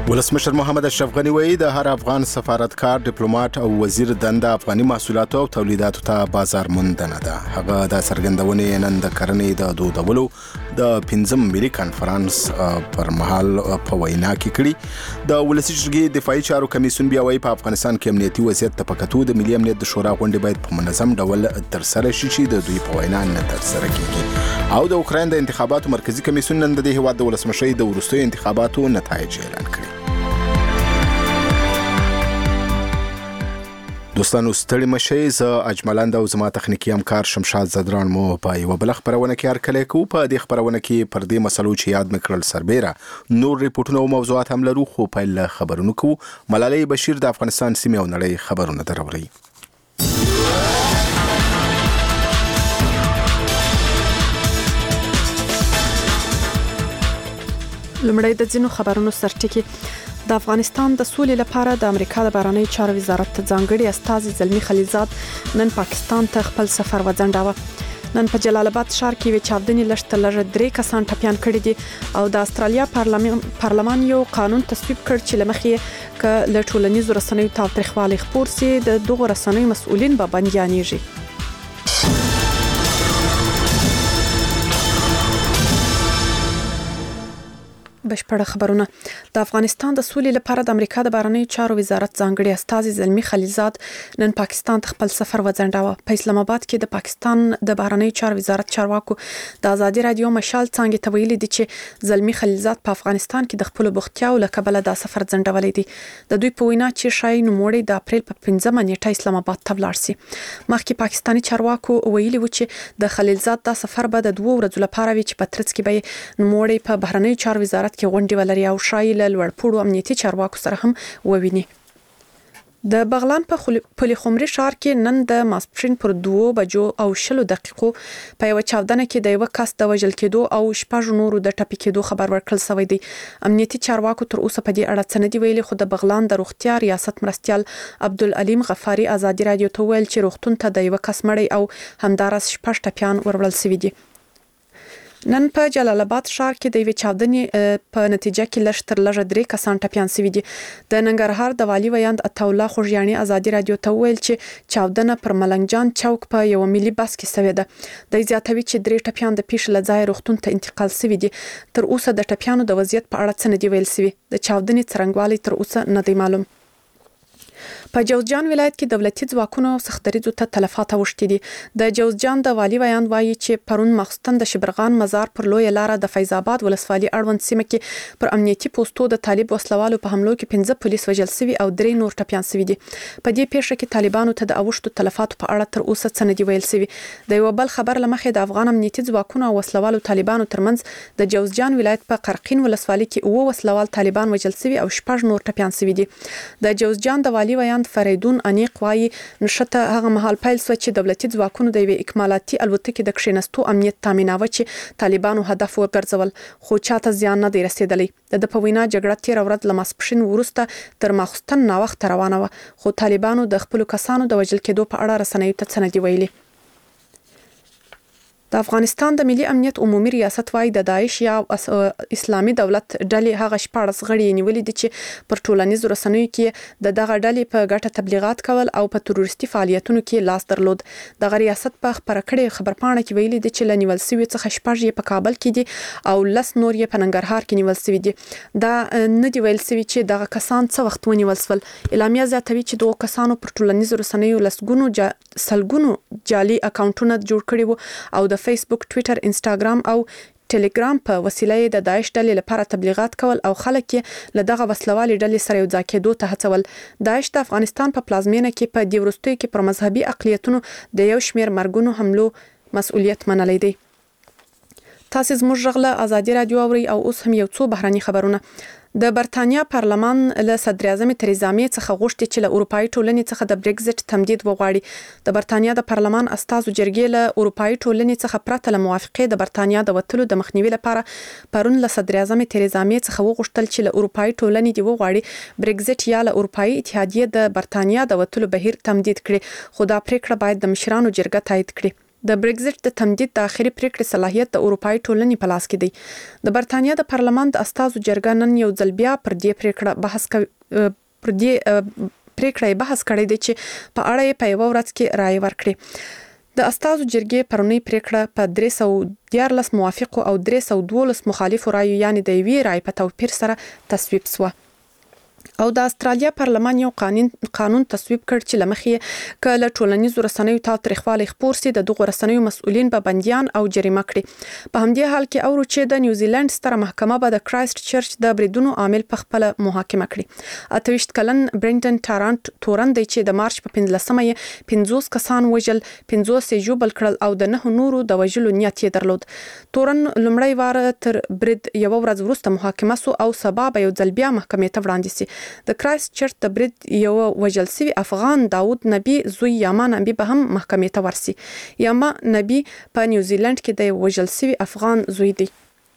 ولسمشر محمد اشرف غنی وایي د هر افغان سفارتکار ډیپلوماټ او وزیر دنده افغاني محصولاتو او تولیداتو ته بازار موندنه ده. هغه د څرګندونې نن د کرنې د دودولو د 15 ملي کانفرنس پر مهال په وینا کې کړي. د ولسي جرګې دفاعي چارو کمیسیون بیا وایي په افغانستان کې امنیتي وضعیت ته په کتو د ملي امنیت د شورا غونډې باید په منظم ډول ترسره شي چې د دوی په وینا نه ترسره کیږي. او د اوکراین د انتخاباتو مرکزی کمیسیون نن د دې هیواد د ولسمشۍ د وروستیو انتخاباتو نتایج اعلان کړي. دوستانو ستړي مشئ، زه اجملند او زما تخنیکی همکار شمشاد زدران مو په یو بل خبرونه کې هرکلی کوو. په دې خبرونه کې پر دې مسلو چې یاد مکړل سربېره نور ریپورتونه او موضوعات هم لرو، خو پیل خبرونه کوو. ملالۍ بشیر د افغانستان سیمې او نړۍ خبرونه دروړي. لمړی د ځینو خبرونو سرټکی. د افغانستان د سولې لپاره د امریکا د بهرنی چارو وزارت ته ځانګړي استازي زلمی خلیلزاد نن پاکستان ته خپل سفر وځنډاوه. نن په جلال آباد ښار کې وی چاودنې لږ 3 کسان ټپيان کړي دي او د استرالیا پارلمان یو قانون تصویب کړ چې لمخې ک له ټولنیزو رسنیو تاوتریخوالي خپور سي د دغه رسنیو مسؤلین به بنديانېږي. بشپړه خبرونه. د افغانستان د سولې لپاره د امریکا د بهرنی چارو وزارت ځانګړي استازي زلمی خلیلزاد نن پاکستان ته خپل سفر وځنډاوه. په اسلام آباد کې د پاکستان د بهرنی چارو وزارت چارواکو د ازادي رادیو مشال څنګه ته ویلي دي چې زلمی خلیلزاد په افغانستان کې د خپل بوختیاو له کبله د سفر ځنډولې دي. د دوی په وینا چې شای نوموړي د اپریل په 15 نیټه اسلام آباد ته ولاړ شي. مخکې پاکستاني چارواکو ویلي و چې د خلیلزاد د سفر به د 2 ورځو لپاره وي چې په ترڅ کې به نوموړي په بهرنی چارو وزارت کې غونډې ولري او شایي له لوړپوړو امنیتي چارواکو سره هم وویني. د بغلان په پل خمري ښار کې نن د ماسپښین پر 2:20 په یو چاودنه کې د یو کس د وژل کېدو او 6 نورو د ټپي کېدو خبر ورکړل شوی دی. امنیتي چارواکو تر اوسه په دې اړه څه نه دی ویلي، خو د بغلان د روغتیا ریاست مرستیال عبدالعلیم غفاری ازادي رادیو ته ویل چې روغتون ته د یو کس مړی او همدارس 6 ټپيان وروړل شوی دي. نن په جلال آباد ښار کې د یوې چاودنې په نتیجه کې لږ 3 کسان ټپيان شوي دي. د ننګرهار د والي ویاند عطاالله خوږیاڼي ازادي رادیو ته ویل چې چاودنه پر ملنګ جان چوک په یو ملي بس کې شوې ده. د زیاتوي چې 3 ټپيان د پیښې له ځای روغتون ته انتقال شوي دي. تر اوسه د ټپيانو د وضعیت په اړه څه نه دی ویل شوی. د چاودنې څرنګوالی تر اوسه نه دی معلوم. په جوزجان ولایت کې دولتي ځواکونو سختدریځو ته تلفات اوښتي دي. د جوزجان د والي ویاند وایي چې پرون مخستن د شبرغان مزار پر لوی لار د فیض آباد ولسوالۍ اړوند سیمه کې پر امنیتي پوسټو د طالب وسلوالو په حملو کې 15 پولیس وژل شوي او 3 نور ټپيان شوي دي. په دې پیښه کې طالبانو ته د اوښتو تلفاتو په اړه تر اوسه څه نه دی ویل شوی. د یو بل خبر لمخې د افغان امنیتي ځواکونو او وسلوالو طالبانو ترمنځ د جوزجان ولایت په قرقین ولسوالۍ کې 9 وسلوال طالبان وژل شوي او 6 نور ټپيان شوي دي. د جوزجان د والي ویاند فریدون انیق وایي نشته هغه مهال پیل سو چې دولتي ځواکونو د یوې اکمالاتي الوتکې د کښینستو امنیت تامیناوه چې طالبانو هدف وګرځول، خو چاته زیان نه دی رسیدلی. د په وینا جګړه تیر ورځ له ماسپښین وروسته تر ماخستن ناوخته روانه وه، خو طالبانو د خپل کسانو د وژل کېدو په اړه رسنیو ته څه نه دی ویلي. د افغانستان د ملي امنیت عمومي ریاست وایي د داعش یا اسلامي دولت ډلې هغه 14 غړي نیولي دي چې پر ټولنیزو رسنیو کې د دغه ډلې په ګټه تبلیغات کول او په تروریستي فعالیتونو کې لاس درلود. دغه ریاست په خبره کړې خبرپاڼه کې ویلي دي چې لنیول سوي څخه 6 یې په کابل کې دي او 10 نور یې په ننګرهار کې نیول سوي دي. دا نه دی ویل سوي چې دغه کسان څه وخت ونیول شول. اعلامیه زیاتوي چې دغه کسانو پر ټولنیزو رسنیو سلګونو جعلي اکاونټونه جوړ کړي وو او د فیسبوک، ټویټر، انسټاګرام او ټلګرام په وسیله د داعش ډلې لپاره تبلیغات کول او خلک یې له دغه وسلوالي ډلې سره یو ځای کېدو ته هڅول. داعش د افغانستان په پلازمینه کې په دې وروستیو کې پر مذهبي اقلیتونو د یو شمېر مرګونو حملو مسؤلیت منلی دی. تاسو زموږ غږ له ازادي رادیو اورئ او اوس هم یو څو بهرني خبرونه. د برتانیا پارلمان له صدر اعظم تریزا مې څخه غوښتي چې له اروپایي ټولنې څخه د بریگزټ تمدید وغواړي. د برتانیا د پارلمان استازو جرګې له اروپایي ټولنې څخه پرته له موافقې د برتانیا د وتلو د مخنیوي لپاره پرون له صدر اعظم تریزا مې څخه وغوښتل چې له اروپایي ټولنې دی وغواړي بریگزټ یا له اروپایي اتحادیې د برتانیا د وتلو بهیر تمدید کړي، خو دا پریکړه باید د مشرانو جرګه تایید کړي. د بریگزټ د تمدید د اخري پریکړې صلاحیت د اروپאי ټولنې په لاس کې دی. د برتانیا د پارلمان د استازو جرګه نن یو ځل بیا پر دې پریکړه بحث کړی دی چې په اړه یې په یو ورځ کې رائے ورکړي. د استازو جرګې پرونی پریکړه په 314 موافقو او 312 مخالفو رایو یعنی د یوې رائے په توپیر سره تصویب شو. او د استرالیا پارلمان یو قانون تصویب کړ چې لمخې کله ټولنیزو رسنیو تاوتریخوالی خپور سي د دغه رسنیو مسؤلین به بنديان او جریمه کړي. په همدې حال کې اورو چې د نیوزیلند ستره محکمه به د کرایست چرچ د بریدونو عامل په خپل محاکمه کړي. 28 کلن برندن تورن دی چې د مارچ په 15مه یې 50 کسان وژل، 50 یې ژوبل کړل او د 9 نورو د وژلو نیت یې درلود. تورن لومړی وار تر برید یو ورځ وروسته محاکمه سو او سبا به یو ځل بیا محکمې ته وړاندې سي. د کرایست چرچ د برید یو وژل شوی افغان داود نبی زوی یاما نبی به هم محکمې ته ورسي. یاما نبی په نیوزیلند کې د وژل شوی افغان زوی دی.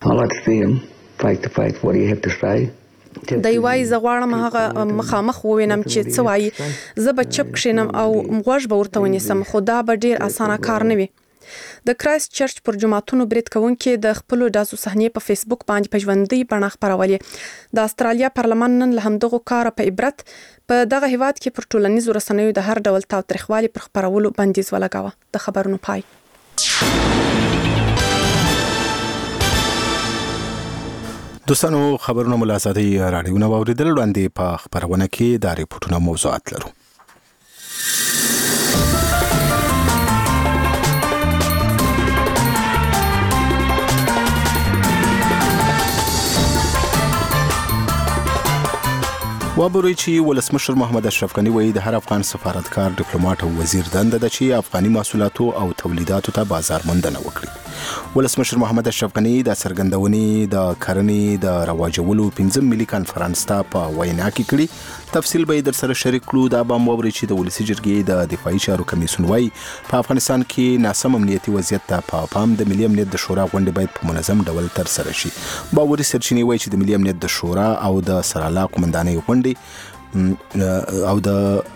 د یوای زغواړم هغه مخامخ ووینم چې څه وایي، زه به چپ کښینم او غوږ به ورته ونیسم، خو دا به ډیر اسانه کار نه وي. د کرایست چرچ پر جماعتونو برید کوونکي د خپل داسو صحنې په فیسبوک باندې په ژوندۍ بڼه خپرولې. د استرالیا پارلمان نن له همدغه کار په عبرت په دغه هیواد کې پر ټولنیزو رسنیو د هر ډول تاوتریخوالي پر خپرولو بندیز ولګاوه. د خبرونو پای. دوستانو خبرونه ملازمي رادیو نو اوریدل وړاندې په خبرونه کې د ریپورتونو موضوعات لرو. وابروي چې ولسمشر محمد اشرف غنی وایي د هر افغان سفارتکار، ډیپلوماټ او وزیر دنده ده چې افغاني محصولاتو او تولیداتو ته بازار موندنه وکړي. ولسمشر محمد اشرف غنی د څرګندونې د کرنې د رواجولو 15 ملي کانفرنس ته په وینا کې کړي. تفصیل به در سره شریک کړو. دا به وابروي چې د ولسی جرګې د دفاعي چارو کمیسیون وایي په افغانستان کې ناسم امنیتي وضعیت ته په پام د ملي امنیت د شورا غونډه باید په منظم ډول تر سره شي. باوري سرچینې وایي چې د ملي امنیت د شورا او د سرالا قومندانۍ غونډې او د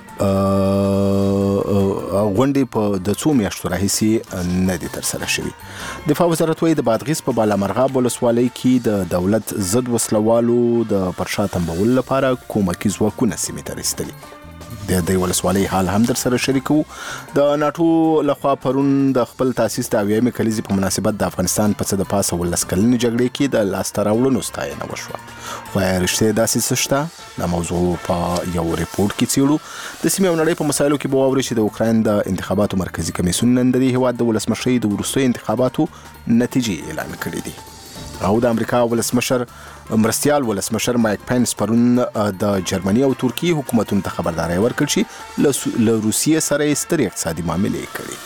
غونډې په د څو میاشتو راهیسې نه دي تر سره شوي. دفاع وزارت وایي د بادغیس په بالامرغاب ولسوالۍ کې د دولت ضد وسلوالو د پرشا تنبول لپاره کومکي ځواکونه سیمې ته رسېدلي. د دې ولسوالۍ حال هم در سره شریکو. د ناتو لخوا پرون د خپل تاسیس د 80مې کلیزې په مناسبت د افغانستان په څه د پاسه ولس کلنې جګړې کې د لاسته راوړنو ستاینه وشوه. خو رښتیا داسې څه شته؟ دا موضوع په یو ریپورت کې څېړو. د سیمې او نړۍ په مسایلو کې به واورئ چې د اوکراین د انتخاباتو مرکزی کمیسیون نن د دې هیواد د ولسمشرۍ د وروستیو انتخاباتو نتیجې اعلان کړې دي. او د امریکا ولسمشر مرستیال ولسمشر مایک پینس پرون د جرمني او ترکیه حکومتونو ته خبرداري ورکړه چې له روسیې سره سترې اقتصادي معاملې کوي.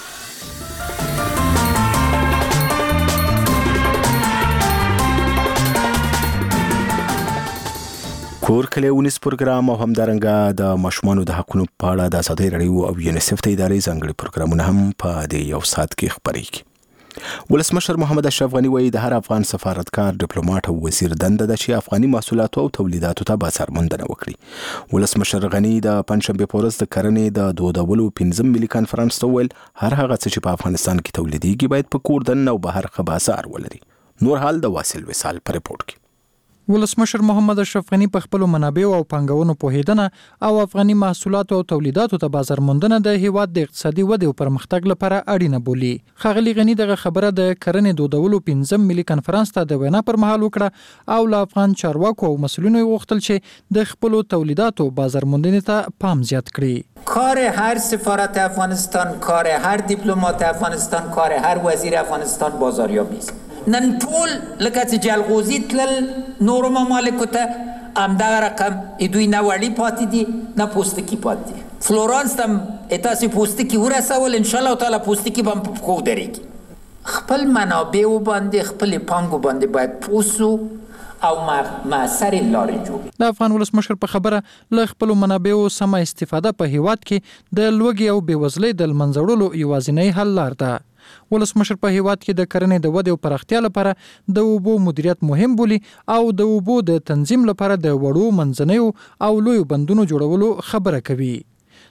کور کلی ونیس پروګرام او همدارنګه د ماشومانو د حقوقو په اړه د ازادي رادیو او یونیسف ته ادارې ځانګړي پروګرامونه هم په دې یو ساعت کې خبرېږي. ولسمشر محمد اشرف غنی وایي د هر افغان سفارتکار، ډیپلوماټ او وزیر دنده ده چې افغاني محصولاتو او تولیداتو ته بازار موندنه وکړي. ولسمشر غنی د پنځشنبه په ورځ د کرنې د دودولو 15 ملي کانفرنس ته ویل هر هغه څه چې په افغانستان کې تولیدېږي باید په کور دننه او بهر ښه بازار ولري. نور حال د واصل وصال په ریپورت کې. ولسمشر محمد اشرف غنی په خپل منابع او پنګونو پوهیدنه او افغاني محصولاتو او تولیداتو ته بازار موندنه د هیواد د اقتصادي ودې او پرمختګ لپاره اړینه بولي. ښاغلي غنی دغه خبره د کرنې دودولو 15 ملي کانفرنس ته د وینا پر مهال وکړه او له افغان چارواکو او مسؤلینو غوښتل چې د خپل تولیداتو بازار موندنې ته پام زیات کړي. کار هر سفارت افغانستان، کار هر دیپلمات افغانستان، کار هر وزیر افغانستان بازاریابی است. نن ټول لکه چې جلغوزي تلل نورو ممالکو ته همدغه رقم دوی نه وړي پاتې دي نه پوستکي پاتې دي. فلورانس ته تاسې پوستکي ورسول، انشاءالله تعالی پوستکي به هم په پښو درېږي. خپل منابعو باندې، خپل پانګو باندې باید پوسو او معصر لارې جوړ. د افغان ولسمشر په خبره له خپل منابعو سمه استفاده په هیواد کې د لوږې او بېوزلۍ د له منځه وړلو یوازینۍ حل لار ده. ولسمشر په هیواد کې د کرنې د ودې او پراختیا لپاره د اوبو مدیریت مهم بولي او د اوبو د تنظیم لپاره د وړو، منځنیو او لویو بندونو جوړولو خبره کوي.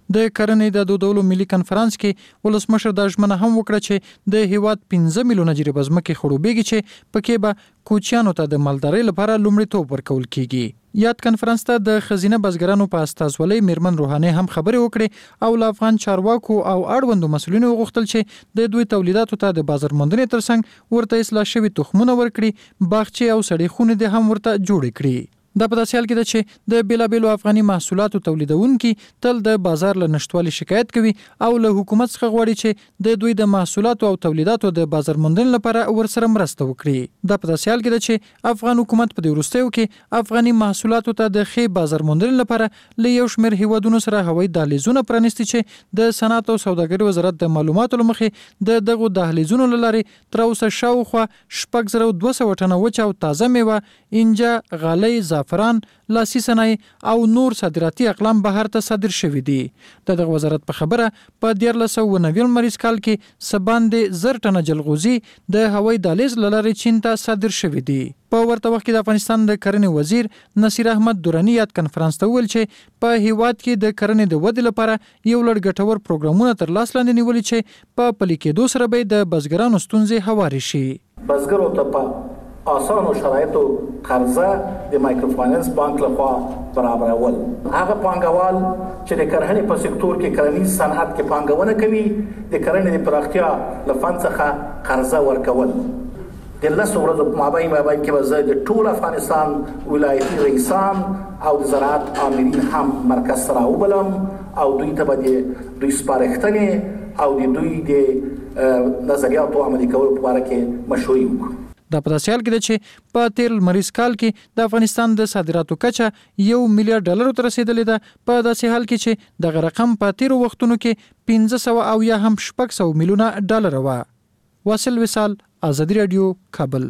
د کرنې د دودولو ملي کنفرانس کې ولسمشر د ژمنه هم وکړه چې د هیواد 15 میلیونه جریبه ځمکې خړوبېږي چې پکې به کوچیانو ته د مالدارۍ لپاره لومړیتوب ورکول کیږي. یاد کنفرانس ته د خزینه بزګرانو په استازولۍ میرمن روحاني هم خبرې وکړې او له افغان چارواکو او اړوندو مسؤلینو وغوښتل چې د دوی تولیداتو ته د بازار موندنې ترڅنګ ورته اصلاح شوي تخمونه ورکړي، باغچې او سړې خونې د هم ورته جوړې کړي. دا په داسې حال کې ده چې د بیلابیلو افغاني محصولاتو تولیدونکي تل د بازار له نشټوالي شکایت کوي او له حکومت څخه غواړي چې د دوی د محصولاتو او تولیداتو د بازار موندنې لپاره ورسره مرسته وکړي. دا په داسې حال کې ده چې افغان حکومت په دې وروستیو کې افغاني محصولاتو ته د ښې بازار موندنې لپاره له یو شمېر هیوادونو سره هوایي دهلیزونه پرانیستي چې د صنعت او سوداګرۍ وزارت د معلوماتو له مخې د دغو دهلیزونو له لارې تر اوسه شاوخوا 6200 ټنه وچه او تازه میوه، انجه، غالۍ، زعفران، لاسي صنایع او نور صادراتي اقلام بهر ته صادر شوي دي. دغه وزارت په خبره په 1490 مریض کال کې سباندې 1000 ټنه جلغوزي د هوایي دهلیز له لارې چین ته صادر شوي دي. په ورته وخت کې د افغانستان د کرنې وزیر نصیر احمد درانی یاد کنفرانس ته ویل چې په هیواد کې د کرنې د ودې لپاره یو لړ ګټور پروګرامونه تر لاس لاندې نیولي چې په پلي کېدو سره به د بزګرانو ستونزې هوارې شي. بزګرو ته په آسانو شرایطو قرضه د مایکرو فاینانس بانک لخوا برابرول. هغه پانګوال چې د کرنې په سکتور کې کرنیز صنعت کې پانګونه کوي د کرنې د پراختیا له فند څخه قرضه ورکول. د لسو ورځو په مابین کې به زه د ټول افغانستان ولایتي رئیسان او د زراعت آمرین هم مرکز سره وبلم او دوی ته به دوی سپارښتنې او د دوی د نظریاتو عملي کولو په اړه کې مشورې وکړو. دا په داسې حال کې ده چې په تیر لمریز کال کې د افغانستان د صادراتو کچه $1 میلیارډ ته رسیدلې ده، په داسې حال کې چې دغه رقم په تیرو وختونو کې 500 او یا هم 600 میلیونه ډالر وه. واصل وصال، آزادي رادیو، کابل.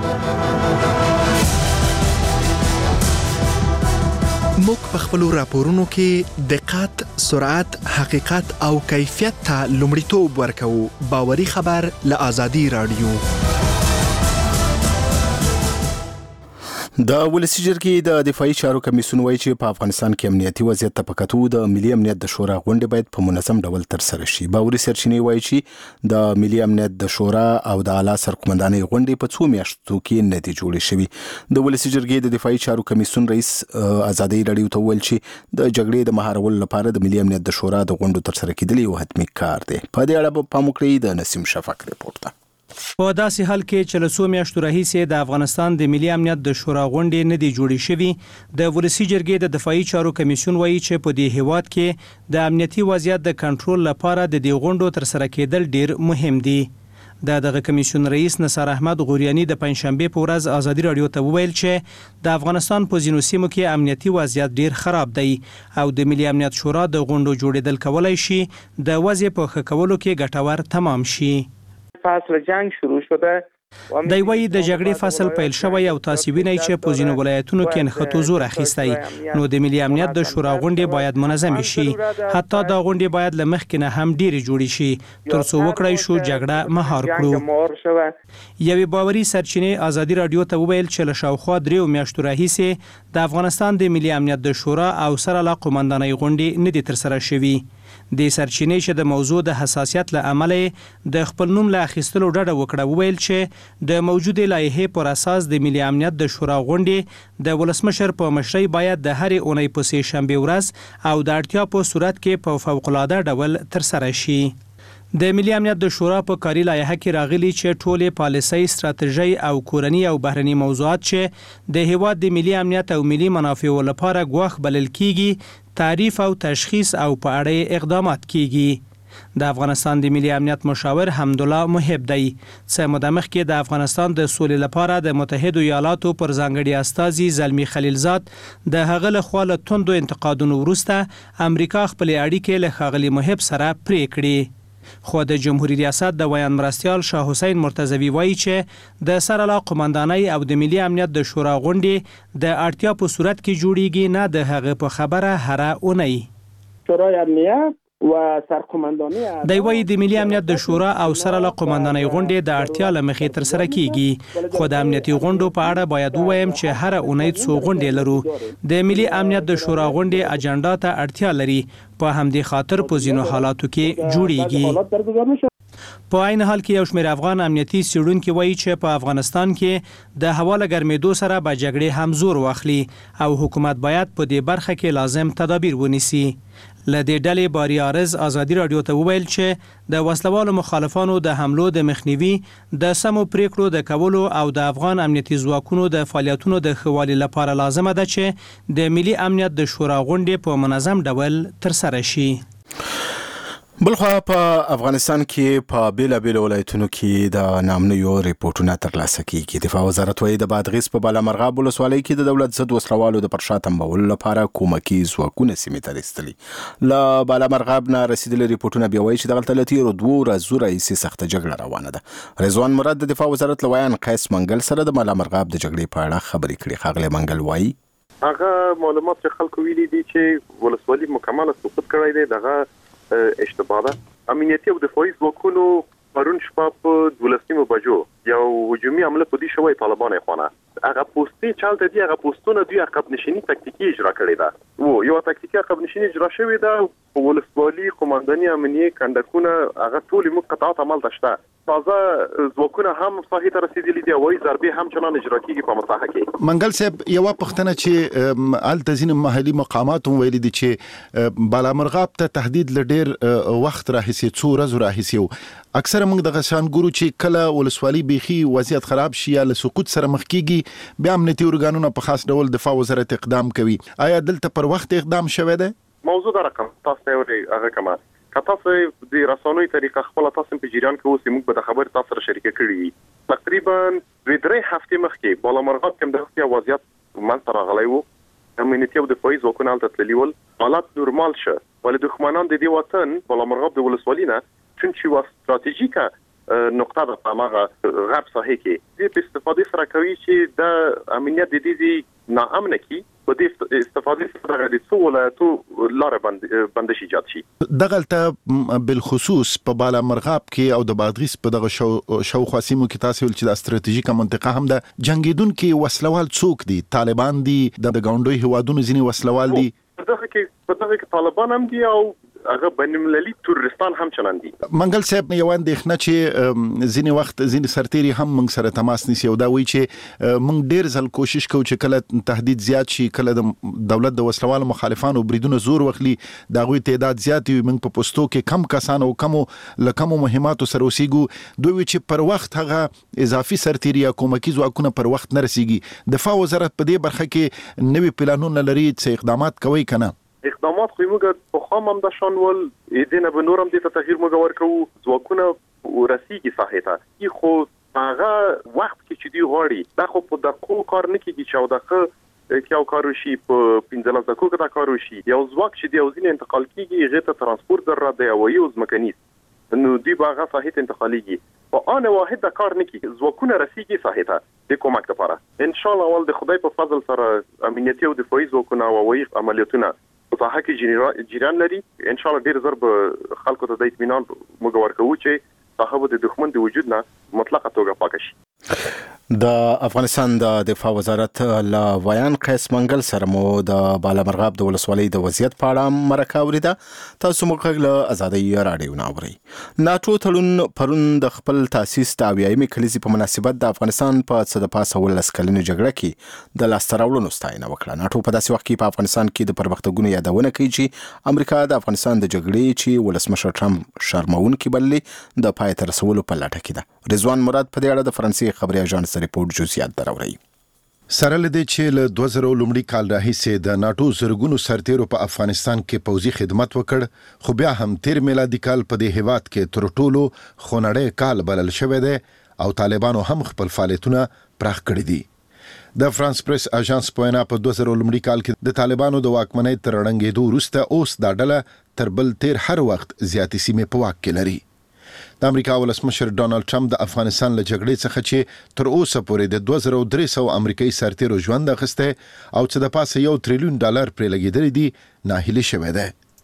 موږ په خپلو راپورونو کې دقت، سرعت، حقیقت او کیفیت ته لومړیتوب ورکوو. باوري خبر له آزادي رادیو. د ولسی جرګې د دفاعي چارو کمیسیون وایي چې په افغانستان کې امنیتي وضعیت ته په کتو د ملي امنیت د شورا غونډې باید په منظم ډول ترسره شي. باوري سرچینې وایي چې د ملي امنیت د شورا او د اعلی سرقومندانۍ غونډې په 2 میاشتو کې نه دي جوړې شوې. د ولسی جرګې د دفاعي چارو کمیسیون رئیس آزادي رادیو ته ویل چې د جګړې د مهارولو لپاره د ملي امنیت د شورا د غونډو ترسره کېدل یو حتمي کار دی. په دې اړه په موکړې د نسیم شفق ریپورت ده. په داسې حال کې چې له 2 میاشتو راهیسې د افغانستان د ملي امنیت د شورا غونډې نه دي جوړې شوې، د ولسی جرګې د دفاعي چارو کمیسیون وایي چې په دې هیواد کې د امنیتي وضعیت د کنټرول لپاره د دې غونډو ترسره کېدل ډیر مهم دي. دغه کمیسیون رئیس نصار احمد غوریانی د پنځشنبه په ورځ آزادي رادیو ته وویل چې د افغانستان په ځینو سیمو کې امنیتي وضعیت ډیر خراب دی او د ملي امنیت شورا د غونډو جوړیدل کولای شي د وضع په ښه کولو کې ګټور تمام شي. فصل جنگ شروع شده دی وایي د جګړې فصل پیل شوی او تاسو وینئ چې په ځینو ولایتونو کې نښتو زور اخیستی، نو د ملي امنیت د شورا غونډې باید منظم شي. حتی دا غونډې باید له مخکې نه هم ډېرې جوړې شي تر څو وکړای شو جګړه مهار کړو. یوې باوري سرچینې آزادي رادیو ته وویل چې له شاوخوا 3 میاشتو راهیسې د افغانستان د ملي امنیت د شورا او سرعلا قومندانۍ غونډې نه دي ترسره شوې. د سرچینې چې د موضوع د حساسیت له امله د خپل نوم له اخیستلو ډډه وکړه وویل چې د موجودې لایحې پر اساس د ملي امنیت د شورا غونډې د ولسمشر په مشرۍ باید د هرې اونۍ په سه شنبه ورځ او د اړتیا په صورت کې په فوق‌العاده ډول ترسره شي. د ملي امنیت د شورا په کاري لایحه کې راغلي چې ټولې پالیسۍ، ستراتیژي او کورنی او بهرني موضوعات چې د هیواد د ملي امنیت او ملي منافعو لپاره ګواښ بلل کیږي تعریف او تشخیص او په اړه اقدامات کیږي. د افغانستان د ملي امنیت مشاور حمدالله محب دی چې مدمخ کې د افغانستان د سولې لپاره د متحده ایالاتو پر ځانګړي استازي زلمی خلیلزاد د هغه له خوا له توندو انتقادونو وروسته امریکا خپل اړیکې له ښاغلي محب سره پرې کړې. خو د جمهوریت ریاست د ویان مرستیال شاه حسین مرتضوی وایي چې د سرعلا قومندانۍ او د ملي امنیت د شورا غونډې د اړتیا په صورت کې جوړیږي، نه د هغه په خبره هره اونۍ. شورای امنیت و سرقمندانی د وی د ملي امنیت د شورا او سره له قومندانۍ غونډې د اړتیا له مخې تر سره کیږي، خو د امنیتي غونډو په اړه باید ووایم چې هر اونۍ څو غونډې لرو. د ملي امنیت د شورا غونډې اجنډا ته اړتیا لري، په همدې خاطر په ځینو حالاتو کې جوړیږي. په عین حال کې یو شمېر افغان امنیتي څېړونکي وایي چې په افغانستان کې د هوا له ګرمېدو سره به جګړې هم زور واخلي او حکومت باید په دې برخه کې لازم تدابیر ونیسي. له دې ډلې باري عارض ازادي راډیو ته وویل چې د وسلوالو مخالفانو د حملو د مخنیوي، د سمو پریکړو د کولو او د افغان امنیتي ځواکونو د فعالیتونو د ښه والي لپاره لازمه ده چې د ملي امنیت د شورا غونډې په منظم ډول ترسره شي. بلخوا په افغانستان کې په بیلابیلو ولایتونو کې د نامنیو ریپورتونه ترلاسه کیږي. دفاع وزارت وايي د بادغیس په بالامرغاب ولسوالۍ کې د دولت ضد وسلوالو د پرشا تنبولو لپاره کومکي ځواکونه سیمې ته راستلي. له بالامرغاب نه رسیدلي ریپورتونه بیا وایي چې دغلته له تیرو 2 ورځو راهیسې سخته جګړه روانه ده. رضوان مراد د دفاع وزارت له ویان قیس منګل سره د بالامرغاب د جګړې په اړه خبرې کړې. ښاغلی منګل وايي هغه معلومات چې خلکو ویلي دي چې ولسوالۍ مکمله سقوط کړی دی، دغه اشتباه ده. امنیتي او دفاعي ځواکونو پرون شپه په 12 بجو یو هجومي حمله په دې شوی طالبان خونه هغه پوسټي چالت دي، هغه پوسټونه دوی عقب نشینی تکتیکی اجرا کړی ده. یو تکتیکی عقب نشینی اجرا شوی ده. ولسوالۍ قومنداني امنیه کندکونه هغه ټول مقطعات عمل تشته. تازه ځواکونه هم ساحې ته رسیدلي دي او ضربې هم چنان اجرا کیږي په مساحه کې. منګل صاحب یو پښتنه چې التزین محلي مقامات ویل دي چې بالامرغاب ته تهدید لډیر وخت راهیسي څو ورځې راهیسي اکثر موږ د غشان ګورو چې کله ولسوالۍ بيخي وضعیت خراب شي یا له سقوط سره مخ کیږي بیا امنیتي ارګانونه په خاص ډول دفاع وزارت اقدام کوي. آیا دلته پر وخت اقدام شوه ده؟ موضوع دا رقم تاسو ته هغه کما کتاسو د رسانوي طریقه خپل تاسو په جریان کې اوسې موږ به خبر تاسو سره شریک کړی. تقریبا 3 هفته مخکې بالامرغاب کې د اختیار وضعیت منځ راغلی وو. امنیتي او دفاعي ځواکونه هلته تللي ول، حالات نورمال شه، ولې دښمنان د دې وطن بالامرغاب د ولسوالۍ نه چې یو ستراتیژیکه نقطه ده په هغه غرب ساحې کې د استفادې سره کوي چې د امنیت د دې ناامنه کی په دې استفادې سره د څو ولایتو لارې بندش ایجاد شي. دغلته بالخصوص په بالامرغاب کې او د بادغیس په دغه شاوخوا سیمو کې تاسو ول چې د ستراتیژیکه منطقه هم ده، جنگیدونکو وسلوال څوک دي؟ طالبان دي، د ګاونډي هوادونو ځینی وسلوال دي؟ په دغه کې طالبان هم دي او هغه بینالمللي تورستان هم چلان دي. منګل صاحب یو اندېښنه چې ځینی وخت ځینی سرتيري هم موږ سره تماس نیسي او دا وایي چې موږ ډیر ځل کوشش کوو چې کله تهدید زیات شي، کله د دولت د وسلوالو مخالفانو بریدونه زور واخلي، دا غوي تعداد زیات وي، موږ په پوسټو کې کم کسان او کم مهماتو سره اوسېګو. دوی چې پر وخت هغه اضافي سرتيري یا کومکی ځواکونه پر وخت نه رسیږي. دفاع وزارت په دې برخه کې نوي پلانونه لري چې اقدامات کوي کنه؟ اقدامات خو موږ په خام هم د شانول دینه به نورم دې ته تغییر موږ ورکو. ځواکونه ورسیږي ساحې ته خو هغه وخت کې چې دی غواړي دا خو په دقیقو کار نه کیږي چې او دغه کې او کار وشي په 15 دقیقو کې دا کار وشي. یو ځواک چې دی او ځین انتقال کیږي هغه ته ترانسپورت ضرورت دی او یو ځمکني نو دی باغه ساحې ته انتقاليږي په ان واحد د کار نه کیږي. ځواکونه رسیږي ساحې ته د کومک لپاره. ان شاء الله ول د خدای په فضل سره امنیتي او دفاعي ځواکونه او وایي عملیاتونه په هغه کې جریان لري. ان شاء الله ډیر زر به خلکو ته د اطمینان موږ ورکوو چې صاحب د دښمن د وجود نه مطلقه توګه پاک شي. د افغانستان د دفاع وزارت له ویان قیس منګل سره مو د بالامرغاب د ولسوالۍ د وضعیت په اړه مرکه اوریده. تاسو موږ له ازادي رادیو نه اورئ. ناتو تړون پرون د خپل تاسیس د 80مې کلیزې په مناسبت د افغانستان په څه د پاسه ولس کلنې جګړه کې د لاسته راوړنو ستاینه وکړه. ناتو په داسې وخت کې په افغانستان کې د پرمختګونو یادونه کوي چې امریکا د افغانستان د جګړې چې ولسمشر ټرمپ شرمونکې بللې د پای ته رسولو په لټه کې ده. رضوان مراد په دې اړه د فرانسې خبري اژانس ریپورت جزئیات دراوړي. سره لدې چې له 2000 لومړي کال راهیسې د ناتو زرګونو سرتیرو په افغانستان کې پوځي خدمت وکړ، خو بیا هم تیر میلادي کال په دې هیواد کې تر ټولو خونړی کال بلل شوی دی او طالبانو هم خپل فعالیتونه پراخ کړي دي. د فرانس پریس اژانس په وینا په 2000 لومړي کال کې د طالبانو د واکمنۍ تر ړنګېدو وروسته اوس دا ډله تر بل تیر هر وخت زیاتې سیمې په واک کې لري. د امریکا ولسمشر ډونالد ټرمپ د افغانستان له جګړې څخه چې تر اوسه پورې د 2300 امریکایي سرتیرو ژوند اخیسته او چې د پاسه $1 تریلیون پرې لګیدلې دي ناهیلي شوی دی.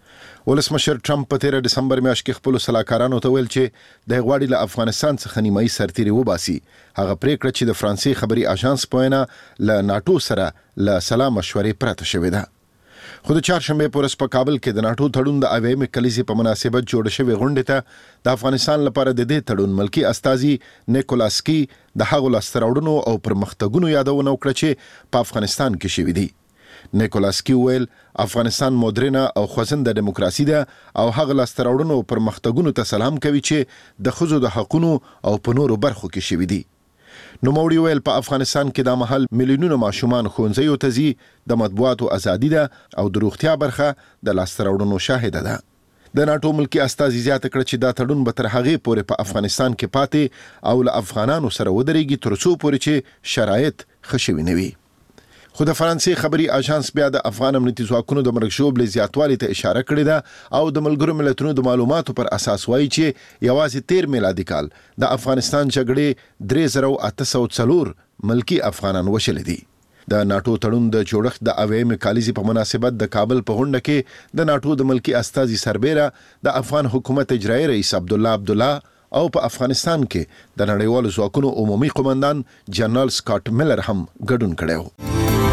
ولسمشر ټرمپ په 13 دسمبر میاشت کې خپل سلاکارانو ته ویل چې د غواړي له افغانستان څخه نیمایي سرتیري وباسي. هغه پریکړه چې د فرانسې خبري اژانس په وینا له ناتو سره له سلا مشورې پرته شوې ده. خو د چهارشنبه په ورځ په کابل کې د ناتو تړون د اویمې کلیزې په مناسبت جوړ شوی غونډې ته د افغانستان لپاره د دې تړون ملکی استازي نیکولاسکی د هغو لاسته راوړنو او پرمختګونو یادونه وکړه چې په افغانستان کې شوي دي. نیکولاسکی ویل افغانستان مدرنه او خوځنده دیموکراسي ده او هغه لاسته راوړنو او پرمختګونو ته سلام کوي چې د ښځو د حقوقو او په نورو برخو کې شوي دي. نوموړي ویل په افغانستان کې د مهال میلیونونو ماشومان ښوونځیو ته ځي، د مطبوعاتو ازادي ده او د روغتیا برخه د لاسته راوړنو شاهده ده. د ناتو ملکی استازي زیاته کړه چې دا تړون به تر هغې پورې په افغانستان کې پاتې او له افغانانو سره ودرېږي تر څو پورې چې شرایط ښه شوي نه وي. خو د فرانسې خبري اژانس بیا د افغان امنیتي ځواکونو د مرګ ژوبلې زیاتوالي ته اشاره کړې ده او د ملګرو ملتونو د معلوماتو پر اساس وایي چې یوازې 13 میلادي کال د افغانستان جګړې 3804 ملکی افغانان وشلې دي. د ناتو تړون د جوړښت د اویمې کالیزې په مناسبت د کابل په غونډه کې د ناتو د ملکی استازي سربیره د افغان حکومت اجرایي رئیس عبدالله او په افغانستان کې د نړیوالو ځواکونو عمومي قومندان جنرال سکاټ میلر هم ګډون کړی.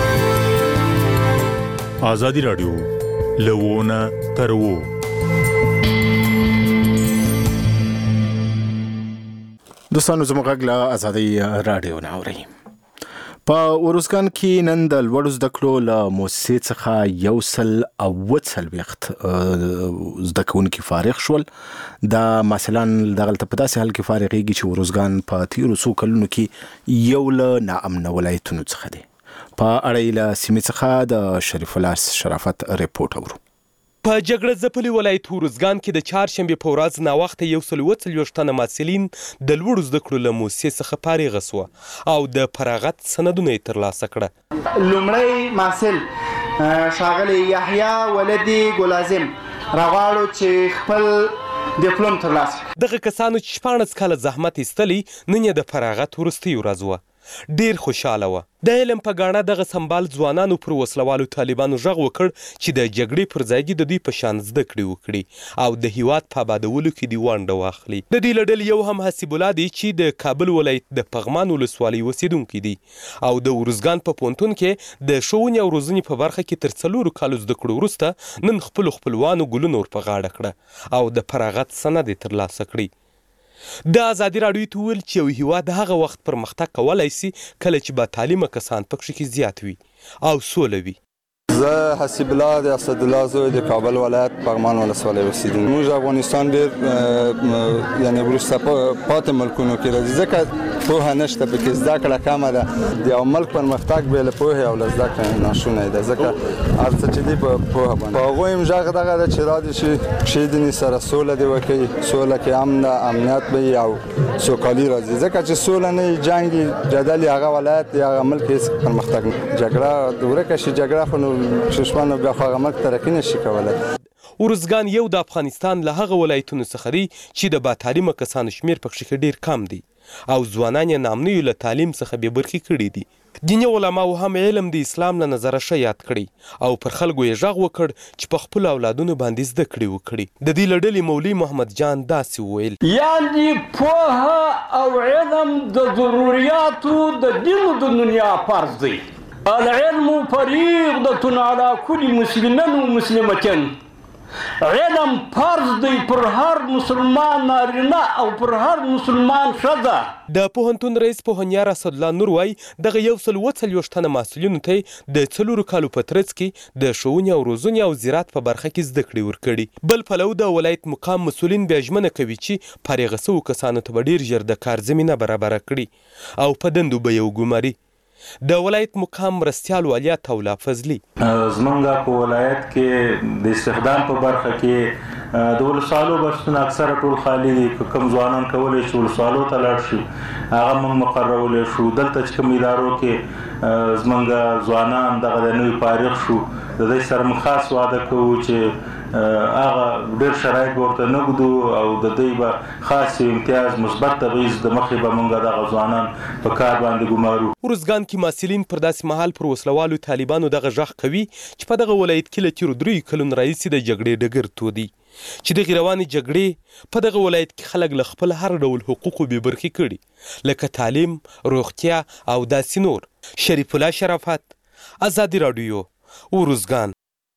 آزادی رادیو لوونه ترو دوستانو زموږ غږ له آزادی رادیو نه اورئ. په ورزګان کې نن د لوړو زده کړو له مؤسسې څخه 140 زده کوونکي فارغ شول. دا مثلا دغلته په داسې حال کې فارغېږي چې ورزګان په تیرو څو کلونو کې یو له ناامنه ولایتونو څخه دی. په اړه له سیمې څخه د شریف الله شرافت ریپورت اورو. په جګړه ځپلي ولایت ورزګان کې د چهارشنبې په ورځ ناوخته 140 تنه محصلین د لوړو زده کړو له مؤسسې څخه فارغ شوه او د فراغت سندونه یې ترلاسه کړه. لومړی محصل ښاغلی یحیی ولدي ګلازم راغواړو چې خپل ډیپلوم ترلاسه کړي. دغه کسانو چې 14 کاله زحمت ایستلی نن یې د فراغت وروستۍ ورځ وه. ډیر خوشاله وه. د علم په ګاڼه دغه سمبال ځوانانو پر وسلوالو طالبانو غږ وکړ چې د جګړې پر ځای د دوی په شان زده کړې وکړي او د هیواد په آبادولو کې دې ونډه واخلي. د دې له ډلې یو هم حسیب الله دی چې د کابل ولایت د پغمان ولسوالۍ اوسېدونکی دی او د ورزګان په پوهنتون کې د ښوونې او روزنې په برخه کې تر 4 کالو زده کړو وروسته نن خپلوانو ګلونه ور په غاړه کړه او د فراغت سند یې ترلاسه کړی. د ازادي راډیو ته ویل چې یو هیواد هغه وخت پرمختګ کولی شي کله چې با تعلیمه کسان پکې کې زیات وي او سوله وي. زه حسیب الله د اسدالله زوی د کابل ولایت پغمان ولسوالۍ اوسیدونکی. موږ افغانستان ډېر یعنې وروسته پاتې ملکونو کې راځي ځکه پوهه نشته پکې زده کړه کمه ده. د یو ملک پرمختګ بې له پوهې او له زده کړې ناشونی ده ځکه هر څه چې دي په پوهه باندې. په هغوی هم غږ دغه ده چې را دي چې کښېدنې سره سوله دې وکړي. سوله کې امن ده، امنیت به وي او سوکالي راځي ځکه چې سوله نه وي جنګ جدل هغه ولایت هغه ملک هېڅ پرمختګ نه. جګړه ورکه شي جګړه خو نو ششمانو بیا خو هغه ملک ترقي نشي کولی. ورزګان یو د افغانستان له هغه ولایتونو څخه دی چې د با تعلیمه کسانو شمیر پکې ډیر کم دی او ځوانان یې نامنیو له تعلیم څخه بې برخې کړي دي. دیني علماو هم علم د اسلام له نظره ښه یاد کړی او پر خلکو یې غږ وکړ چې په خپلو اولادونو باندې زده کړې وکړي. د دې له ډلې مولوي محمد جان داسې وویل: یعنې پوهه او علم د ضروریاتو د دین و د دنیا فرض دی. العلم فریضة على كل مسلم ومسلمة. علم فرض دی پر هر مسلمان نارینه او پر هر مسلمان ښځه. د پوهنتون رئیس پوهنیار اسدالله نور وایي دغه 140 تنه محصلینو ته د 4 کالو په ترڅ کې د ښوونې او روزنې او زراعت په برخه کې زده کړې ورکړي. بل پلو د ولایت مقام مسؤلین بیا ژمنه کوي چې فارغه شوو کسانو ته به ډیر ژر د کار زمینه برابره کړي او په دندو به یې وګماري. د ولایت مقام مرستیال والیا تولا فضلي: زمونږ په ولایت کې د استخدام په برخه کې د ولسوالو بستونه اکثره ټول خالی دي. کوم ځوانان کولی چې ولسوالو ته لاړ شي هغه موږ مقررولی شو. دلته چې کوم ادارو کې زمونږ ځوانان دغه د نوي فارغ شو د دوی سره موږ خاص وعده کوو چې هغه ډېر شرایط ورته نه ږدو او د دوی به خاص امتیاز مثبت تبعیض د مخې به موږ دغه ځوانان په کار باندې ګمارو. ارزګان کې محصلین پر داسې مهال پر وسلوالو طالبانو دغه غږ کوي چې په دغه ولایت کې له تیرو 3 کلونو راهیسې د جګړې ډګر تودي چې دغې روانې جګړې په دغه ولایت کې خلک له خپل هر ډول حقوقو بې برخې کړي لکه تعلیم، روغتیا او داسې نور. شریف الله شرافت، ازادي راډیو، ارزګان.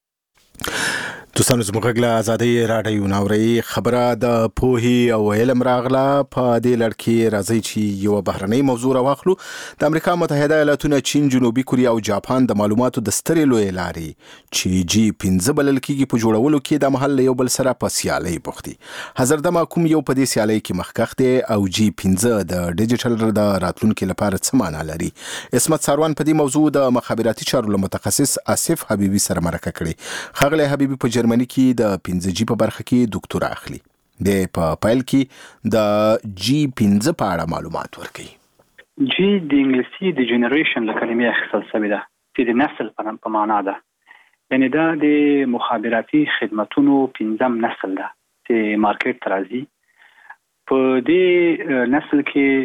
دوستانو زموږ غږ له ازادۍ راډیو ناوري خبره د پوهې او علم راغله. په دې لړ کې راځي چې یو بهرنۍ موضوع راواخلو. د امریکا متحده ایالاتونه، چین، جنوبي کوریا او جاپان د معلوماتو د سترې لویې لارې چې G5 بلل کېږي په جوړولو کې د محل یو بل سره په سیالۍ بوخت دي. حضرت کوم یو په دې سیالۍ کې مخکښ دی او G5 د ډیجیټل د راتلونکو لپاره څه معنا لري؟ اسمت ساروان په دې موضوع د مخابراتي چارو متخصص آصف حبیبي سره مرکه کړې. ښاغلی حبیبي په جرمني کې د 5G په برخه کې ډاکټر اخلي. د په پیل کې د G5 په اړه معلومات ورکړي. G د انګلیسي د جنریشن له کلمې اخیستل شوې ده چې د نسل په معنا ده. یعنی دا د مخابراتي خدماتونو 5م نسل ده چې مارکیټ ته راځي. په دې نسل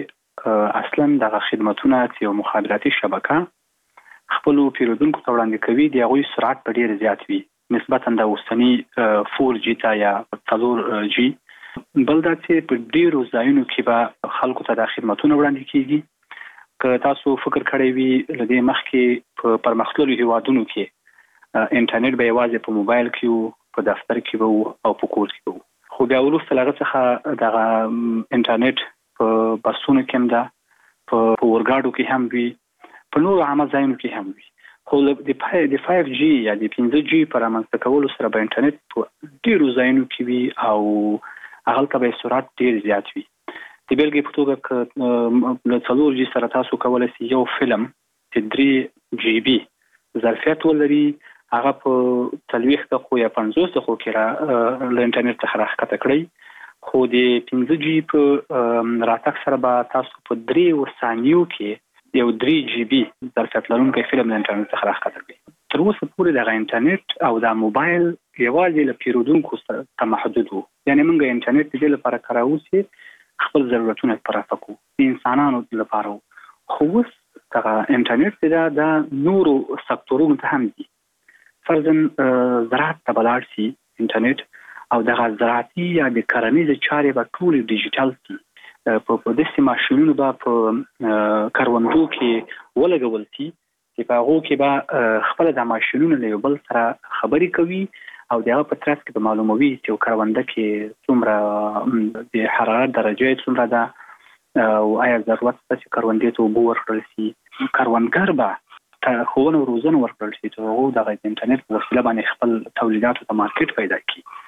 کې اصلا دغه خدماتونه چې مخابراتي شبکه خپل پیرودونکو ته وړاندې کوي د هغوی سرعت په ډیر زیات وي نسبتا د اوسنی 4G ته یا 4G. بل دا چې په ډیرو ځایونو کې به خلکو ته د خدماتونو وړاندې کیږي. که تاسو فکر کړی وي لدې مخکې په پرمختللو هیوادونو کې انټرنیټ به یوازې په موبایل کې په دفتر کې او په کور کې وو، خو بیا وروسته له هغه څخه دغه انټرنیټ په بسونو کې هم ده، په اورګاډو کې هم وي، په نورو عامه ځایونو کې هم وي. خو د 5G یا د 5G پر رامنځته کولو سره به انټرنیټ په ډیرو ځایونو کې وي او هغلته به سرعت ډیر زیات وي. د بیلګې په توګه له 4G سره تاسو کولی شئ یو فلم چې 3GB ظرفیت ولري هغه په 40 دقیقو یا 50 دقیقو کې له انټرنیټ څخه راښکته کړئ. خو د 5G په راتګ سره به تاسو په 3 ثانیو کې یو 3GB ظرفیت لرونکی فلم د انټرنیټ څخه راښکته کړئ. تر اوسه پورې دغه انټرنیټ او د موبایل یوازې له پیرودونکو سره محدود وو. یعنی موږ انټرنیټ د دې لپاره کاروو چې خپل ضرورتونه پوره کړو، د انسانانو لپاره. خو اوس دغه انټرنیټ د نورو سکتورونو ته هم دي. فرضاً زراعت ته به لاړ شي انټرنیټ او دغه زراعتي یا د کرنیزې چارې به ټولې ډیجیټل شي. په داسې ماشینونو به په کروندو کې ولګول شي چې په هغو کې به خپله د ماشینونو له یو بل سره خبرې کوي او د هغه په ترڅ کې به معلوموي چې یو کرونده کې څومره د حرارت درجه څومره ده او آیا ضرورت شته چې کروندې ته اوبه ورکړل شي. کروندګر به ښوونه او روزنه ورکړل شي چې هغوی دغه د انټرنیټ په وسیله باندې خپل تولیداتو ته مارکیټ پیدا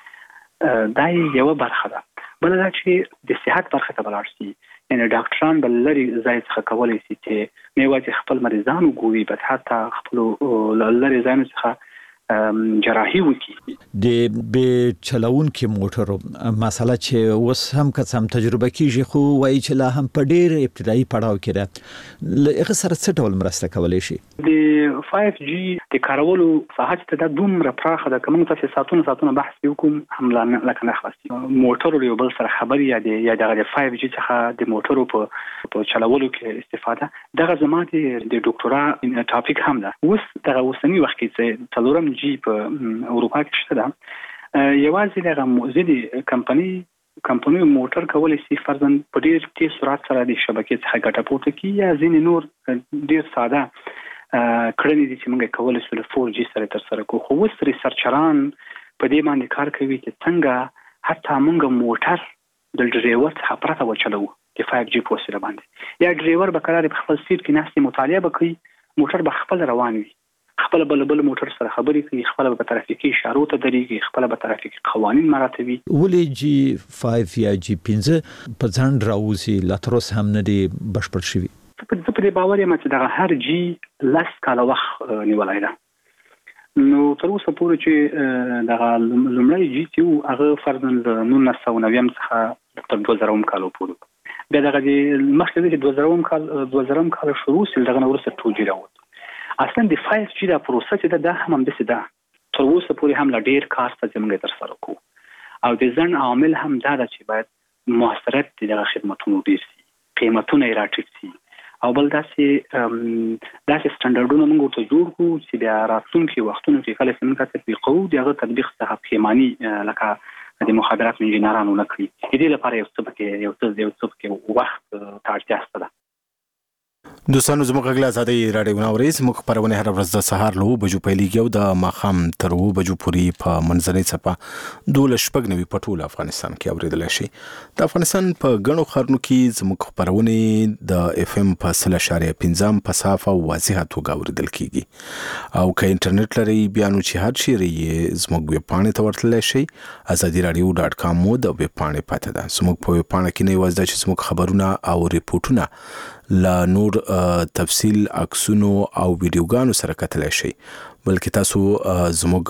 کړي. دا یوه برخه ده. بل دا چې د صحت برخه ته ولاړ شي، یعنی ډاکټران به لرې ځای څخه کولی شي چې نه یوازې خپل مریضان وګوري بلکې حتی خپلو لرې ځایونو څخه جراحي وکړي. د بې چلونکي موټرو مسله چې اوس هم که څه هم تجربه کیږي خو وایي چې لا هم په ډېر ابتدایي پړاو کې ده، له هغه سره څه ډول مرسته کولی شي؟ د 5G د کارولو ساحه چې ده دومره پراخه ده که موږ تاسې ساعتونه بحث وکړو هم لکه نه خلاصي. موټرو له یو بل سره خبرې یا دغه د 5G څخه د موټرو په چلولو کې استفاده، دغه زما د ډاکټورا ټاپک هم ده. اوس دغه اوسني وخت کې چې 4G په اروپا کې شته ده، یوازې دغه موزیدي کمپنیو موټر کولی شي فرضاً په ډېر تیز سرعت سره د شبکې څخه ګټه پورته کړي یا ځینې نور ډېر ساده کړنې دي چې موږ کولی شو له 4G سره ترسره کړو. خو اوس ریسرچران په دې باندې کار کوي چې څنګه حتی موږ موټر د ډریور څخه پرته وچلوو د 5G په وسیله باندې. یا ډریور به قرار په خپل سیټ کې ناستې مطالعه به کوي، موټر به خپل روان وي، خپل بل موټر سره خبرې کوي، خپل به ترافیکي اشارو ته درېږي، خپل به ترافیکي قوانین مراعاتوي. ولې G5 یا G5 په ځان راوځي لا تر اوسه هم نه دي بشپړ شوي؟ زه په دې باور یم چې دغه هر G 10 کاله وخت نیولی ده. نو تر اوسه پورې چې دغه لومړی G چې وو هغه فرضاً له 1990 څخه تر 2000 کال پورې. بیا دغه مخکې چې 2000 کال شروع شي دغه نه وروسته 2G راووت. اصلا د 5G دا پروسه چې ده هم همداسې ده. تر اوسه پورې هم لا ډیر کار څه موږ تر سره کوو او د ځن عامل هم دا چې باید موثریت د خدماتونو ډیر شي قیمتونه یې راټیټ شي او بل داسې سټانډرډونه موږ ورته جوړ کړو چې بیا راتلونکي وختونو کې کله چې موږ تطبیق کوو د هغه تطبیق څخه پښیماني لکه د مخابراتو انجینرانو نه کړي دې لپاره یو څه پکې وخت ته اړتیا شته. دوستانو زموږ غږ له ازادۍ راډیو ناوري زموږ خپرونه هر ورځ د سهار له 9 بجو پیلېږي او د ماښام تر 9 بجو پورې په منځنۍ څپه 12:09 په ټول افغانستان کې اورېدل شي. د افغانستان په ګڼو ښارونو کې زموږ خپرونه د اف ام په 0.5 په صافه او واضحه توګه اورېدل کیږي او که انټرنیټ لري بیا نو چې هر چیرې زموږ ویب پاڼې ته ورتللی شي azadiradio.com مو د ویب پاڼې پته ده. زموږ په ویب پاڼه کې نه یوازې چې زموږ خبرونه او ریپورتونه لا نور تفصیل عکسونو او ویډیوګانو سره کتلای شي بلکې تاسو زموږ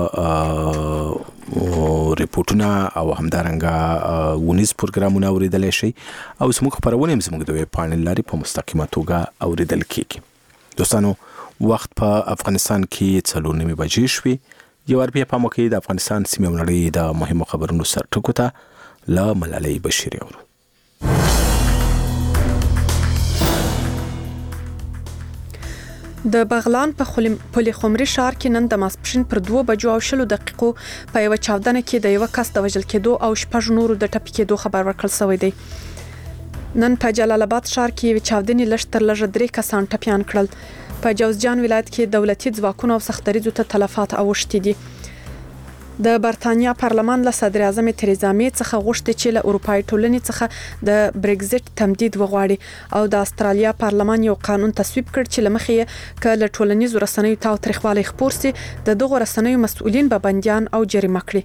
ریپورتونه او همدارنګه ونیز پروګرامونه اوریدلای شي او زموږ خبرونه هم زموږ د ویب پاڼې لارې په مستقیمه توګه اوریدل کیږي. دوستانو وخت په افغانستان کې 4:09 بجې شوې. یو ور بیا په موقع د افغانستان سیمه نړۍ د مهمو خبرونو سرټکو ته لا ملالۍ بشیر اورو. د بغلان په پل خمري ښار کې نن د ماسپښین پر 2 بجو او 20 دقیقو په یو چاودنه کې د یو کس د وژل کېدو او 6 نورو د ټپي کېدو خبر ورکړل شوی دی. نن په جلال آباد ښار کې چاودنې لږ تر لږه 3 کسان ټپيان کړل. په جوزجان ولایت کې دولتي ځواکونو او سختدریځو ته تلفات اوښتي دي. د برتانیا پارلمان له صدر اعظم تریزا می څخه غوښتي چې له اروپای ټولنې څخه د برگزټ تمدید وغواړي او د استرالیا پارلمان یو قانون تصویب کړ چې لمخې ک له ټولنیزو رسنیو تاوتریخوالي خپور سي د دغه رسنیو مسؤلین به بنديان او جریمه کړي.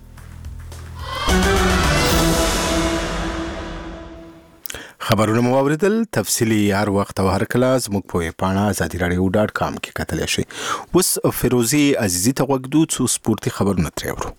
خبرونه مو اوریدل تفصیلی هر وخت او هر کله زموږ په پاڼه azadiradio.com کې کتلی شي. اوس فیروزی عزیزی ته وګدو څو سپورتي خبرونه ترې اورو.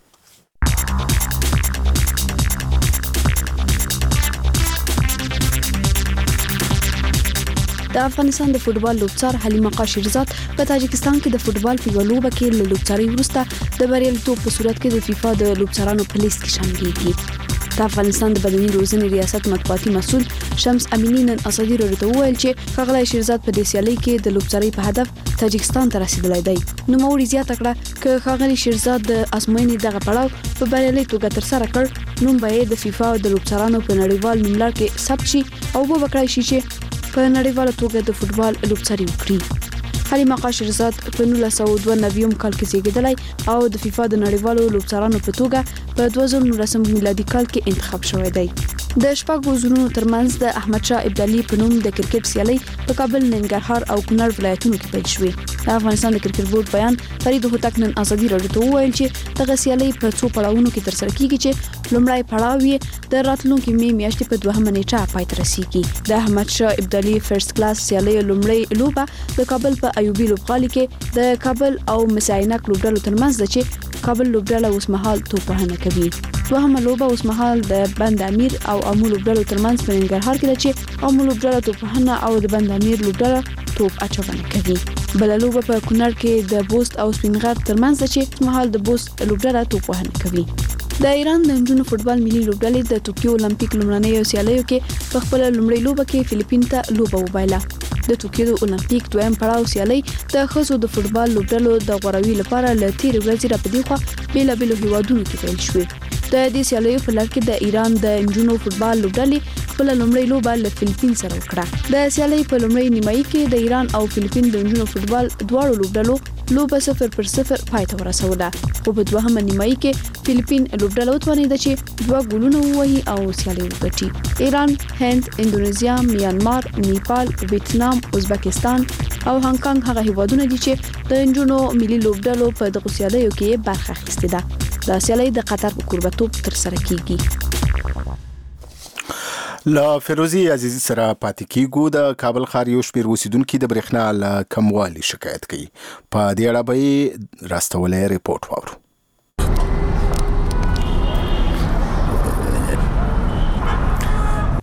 د افغانستان د فوتبال لوبڅار حلیمه قاشرزاد په تاجکستان کې د فوتبال په لوبه کې له لوبڅاري وروسته د بریالیتوب په صورت کې د فیفا د لوبڅارانو په لیست کې شاملېږي. د افغانستان د بدني روزنې ریاست مطبوعاتي مسؤل شمس امینی نن ازادي راډیو ته وویل چې ښاغلی شیرزاد په دې سیالۍ کې د لوبڅارۍ په هدف تاجکستان ته رسیدلی دی. نوموړي زیاته کړه چې ښاغلی شیرزاد د ازموینې دغه پړاو په بریالۍ توګه ترسره کړ نوم به یې د فیفا د لوبڅارانو په نړیوال نوملړ کې ثبت شي او به وکړای شي چې په نړیواله توګه د فوتبال لوبڅاري وکړي. حلیمه قاشرزاد په 1992 کال کې زیږیدلی او د فیفا د نړیوالو لوبڅارانو په توګه په 2019 میلادي کال کې انتخاب شوی دی. د شپږو زونونو ترمنځ د احمد شاه ابدالي په نوم د کرکټ سیالي په کابل، ننګرهار او کونړ ولایتونو کې پیل شوې. د افغانستان د کرکټ بورډ بیان فرید هوتک نن ازادي راډیو ته وویل چې دغه سیالي په څو پړاوونو کې ترسره کیږي چې لومړی پړاو یې د راتلونکي می میاشتې په 2 نیټه پای ته رسیږي. د احمد شاه ابدالي فرست کلاس سیالي لومړی لوبه د کابل په ایوبي لوبغالي کې د کابل او مساینک لوبډلو ترمنځ ده چې کابل لوبډله اوسمهال توپوهنه کوي. دوهمه لوبه اوسمهال د بند امیر او امو لوبډلو ترمنځ په ننګرهار کې ده چې امو لوبډله توپوهنه او د بند امیر لوبډله توپ اچونه کوي. بل لوبه په کونړ کې د بوست او سپینغر ترمنځ ده چې اوسمهال د بوست لوبډله توپوهنه کوي. د ایران د نجونو فوتبال ملي لوبډلې د ټوکیو اولمپیک لومړنۍ سیالیو کې په خپل لومړۍ لوبه کې فلیپین ته لوبه وبایله. د ټوکیو اولمپیک دویم پړاو سیالي د ښځو د فوتبال لوبډلو د غوړوي لپاره ل تیر ورځې را پدې خوا بیلابیلو هیوادونو کې پیل شوې. د دې سیالیو په لړ کې د ایران د نجونو فوتبال لوبډلې خپل لومړۍ لوبه له فلیپین سره وکړه. د سیالۍ په لومړۍ نیمایي کې د ایران او فلیپین د نجونو فوتبال دواړو لوبډلو لوبه 0-0 پای ته ورسوله. خو په دوهمه نیمایي کې فلیپین لوبډله وتوانېده چې 2 ګولونه ووهي او سیالۍ وګټي. ایران، هند، اندونیزیا، میانمار، نیپال، ویتنام، ازبکستان او هانګ کانګ هغه هیوادونه دي چې د نجونو ملي لوبډلو په دغه سیالیو کې برخه اخیستې ده. دا سیالۍ د قطر په کوربتوب ترسره کیږي. لا فیروزی عزیزی سره پاتې کیږو. د کابل ښار یو شمېر اوسیدونکو د برېښنا له کموالي شکایت کوي. په دې اړه به راستولی ریپورت واورو.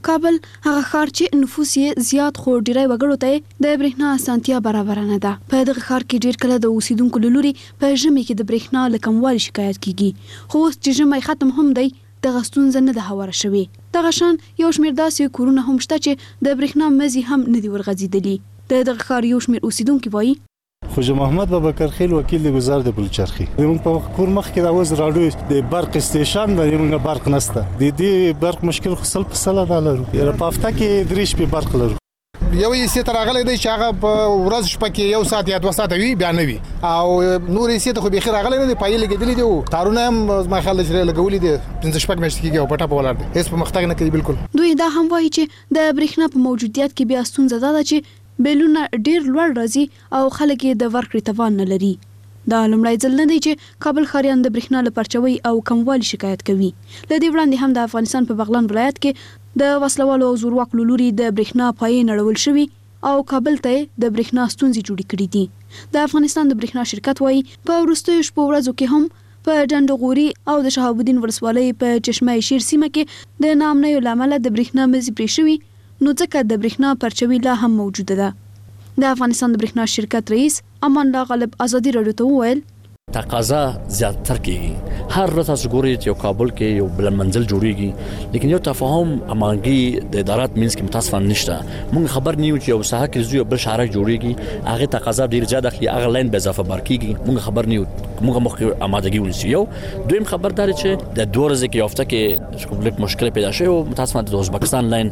کابل هغه ښار چې نفوس یې زیات خو ډیری وګړو ته د برېښنا اسانتیا برابر نه ده. په دغه ښار کې ډیر کله د اوسیدونکو لوري په ژمي کې د برېښنا له کموالي شکایت کیږي، خو اوس چې ژمي ختم هم دی دغه ستونزه نه ده هواره شوې. دغه شان یو شمېر داسې کورونه هم شته چې د برېښنا مزي هم نه دي ورغځېدلي. د دغه ښار یو شمېر اوسیدونکي وایي خوجا محمد بابکر خیل وکیل د گذار د بلچرخي موږ په کور مخ کې د اوس راډیو د برق استیشن د موږ برق نسته د دې برق مشکل خو سل په سل نه لرو په هفته کې درې شپې برق لرو. یو یې ستر راغلی دی چې هغه په ورځ شپه کې 1 ساعت یا 2 ساعت وي بیا نه وي او نور یې ستر خو به خیر راغلی نه پایې لګیدلې دی تارونه هم ما خیال چې لګولې دي 15 شپږ میاشتې کېږي او پټه په ولر دي هیڅ په مختګ نه کوي بالکل. دوی دا هم وایي چې د برېښنا په موجودیت کې بیا ستونزه ده چې بیلونه ډیر لوړ راځي او خلک یې د ورکړې توان نه لري. دا لومړی ځل نه دی چې کابل ښاریان د برېښنا له پرچوي او کموالي شکایت کوي. له دې وړاندې هم د افغانستان په بغلان ولایت کې د وسلوالو او زورواکو لوري د برېښنا پایې نړول شوي او کابل ته د برېښنا ستونزې جوړې کړې دي. د افغانستان د برېښنا شرکت وایي په وروستیو شپو ورځو کې هم په ډنډغوري او د شهاب الدین ولسوالۍ په چشمه شیر سیمه کې د نامنیو لامل د برېښنا مزي پرې شوي، نو ځکه د برېښنا پرچوي لا هم موجوده ده. د افغانستان د برېښنا شرکت رئیس امان الله غالب ازادي راډیو ته وویل تقاضا زیاتر کیږي. هر ورځ تاسو ګورئ چې یو کابل کې یو بلند منزل جوړیږي، لیکن یو تفاهم امانګي د ادارات مینس کې متاسفانه نشته. موږ خبر نیو چې یو ساحه کې یو بل شارک جوړیږي، هغه تقاضا ډیر زیات اخلي، هغه لاین به اضافه برکیږي. موږ خبر نیو، موږ مخکې آمادګي ونیسو. یو دویم خبردار چې د 2 ورځې کې یافته کې کومه مشکل پیدا شوه او متاسفانه د ازبکستان لاین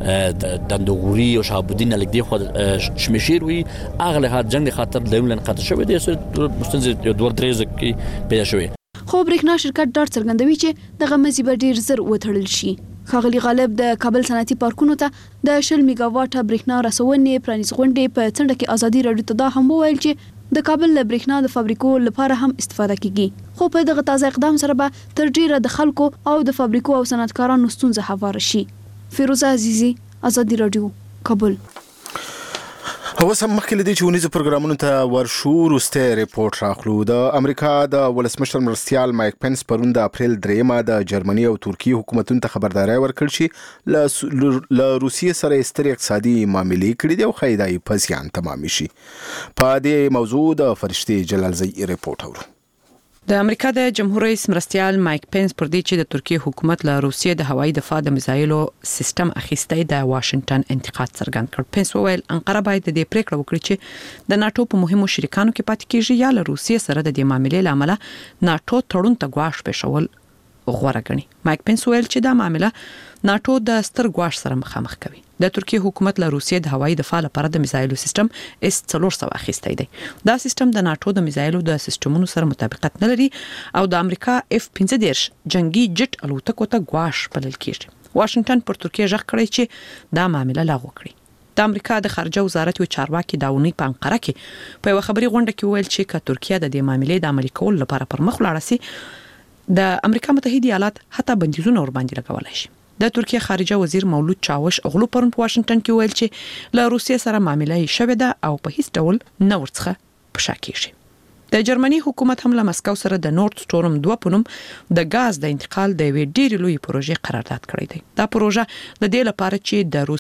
د دندغوري او شهاب الدین لګ دی خو شمشیر وي هغه له جنگ خاطر د ولن قطع شوه د مستنزه 2 کې پیدا شوی. خو برېښنا شرکت ډاډ څرګندوي چې دغه مزي به ډیر زر وتړل شي. ښاغلي غالب د کابل صنعتي پارکونو ته د 10 میگا واټه برېښنا رسونې پرانیز غونډې په څنډه کې ازادي راډیو ته دا هم وویل چې د کابل له برېښنا د فابریکو لپاره هم استفاده کیږي، خو په دغه تازه اقدام سره به تر ډیره د خلکو او د فابریکو او صنعتکارانو ستونزه هواره شي. فیروزه عزیزی، ازادي راډیو، کابل. اوس هم مخکې لدی چې ونیزو پروګرامونو ته ورشو وروسته ریپورت راخلو. د امریکا د ولسمشر مرستیال مایک پنس پرون د اپریل 3 د جرمني او ترکیه حکومتونو ته خبرداري ورکړ چې له روسیې سره سترې اقتصادي معاملې کړې دي او خیدای په زیان تمام شي. په دې موضوع د فرشتي جلالزی ریپورت اورو. د امریکا د جمهور رئیس مرستیال مایک پنس پر دې چې د ترکیه حکومت له روسیې د هوایي دفاع د میزایلو سیستم اخیستې د واشنگټن انتقاد څرګند کړ. پنس وویل انقره باید د پریکړه وکړي چې د ناتو په مهمو شریکانو کې پاتې کیږي یا له روسیې سره د دې معاملې لامل ناتو تړون ته غواړي پېښول غوړه غني. مایک پنس ویل چې دا معاملې ناتو د ستر غواړ سره مخامخ کوي. د ترکیه حکومت له روسیې د هوایي دفاع لپاره د میزایلو سیستم S-400 اخیستی دی. دا سیستم د ناتو د میزایلو د سیستمونو سره مطابقت نه لري او د امریکا F-15 جنگي جټ الوتکو ته غواش بلل کیږي. واشنگټن پر ترکیه ژغ کړی چې دا معاملې لاغو کړي. د امریکا د خارجه وزارت یو چارواکي داونی په انقره کې په یو خبري غونډه کې ویل چې ک ترکیه د دې معاملې د عملي کول لپاره پر مخ لاړ سي د امریکا متحده ایالات حتی بندیزونه ور باندې لګولای شي. د ترکیه خارجه وزیر مولود چاوش اغلو پرون په واشنگټن کې ویل چې له روسیې سره معاملې شوې ده او په هیڅ ډول نه ورڅخه په شا کېږي. د جرمني حکومت هم له مسکو سره د نورد سټورم 2 په نوم د غاز د انتقال د وی ډېری لوی پروژې قرارداد کړی دی. دا پروژه د دې لپاره چې د